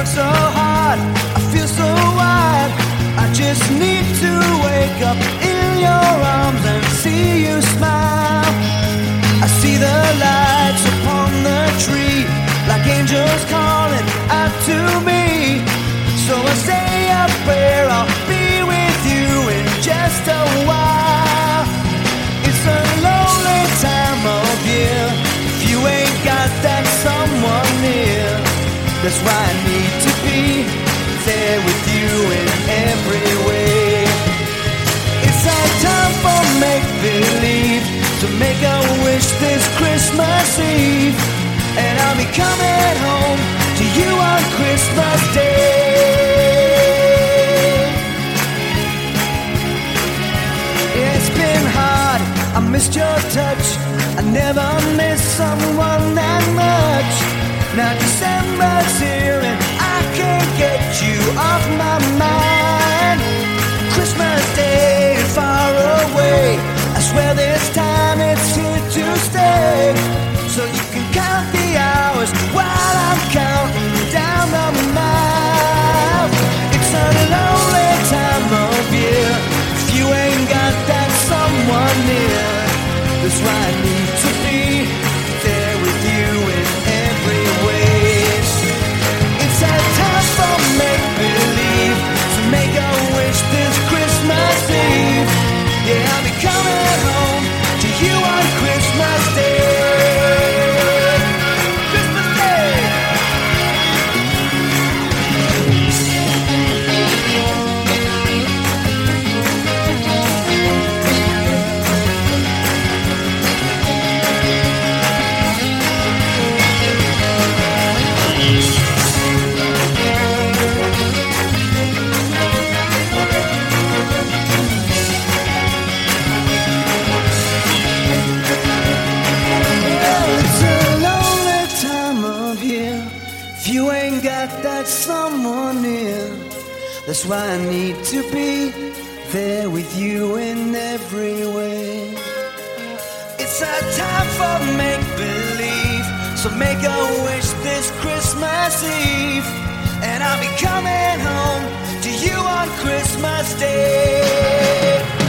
work so hard, I feel so wide. I just need to wake up in your arms and see you smile. I see the lights upon the tree, like angels calling out to me. So I say a prayer, I'll be with you in just a while. It's a lonely time of year if you ain't got that someone near. That's why I need to be there with you in every way. It's our time for make-believe, to make a wish this Christmas Eve. And I'll be coming home to you on Christmas Day. It's been hard, I missed your touch. I never miss someone that much. Now December's here and I can't get you off my mind. Christmas Day is far away, I swear this time it's here to stay. So you can count the hours while I'm counting down the miles. It's a lonely time of year if you ain't got that someone near. That's why I need to be there with you in every way. It's a time for make-believe, to make a wish this Christmas Eve. Yeah, I'll be coming home to you on Christmas Day. If you ain't got that someone near, that's why I need to be there with you in every way. It's a time for make-believe, so make a wish this Christmas Eve. And I'll be coming home to you on Christmas Day.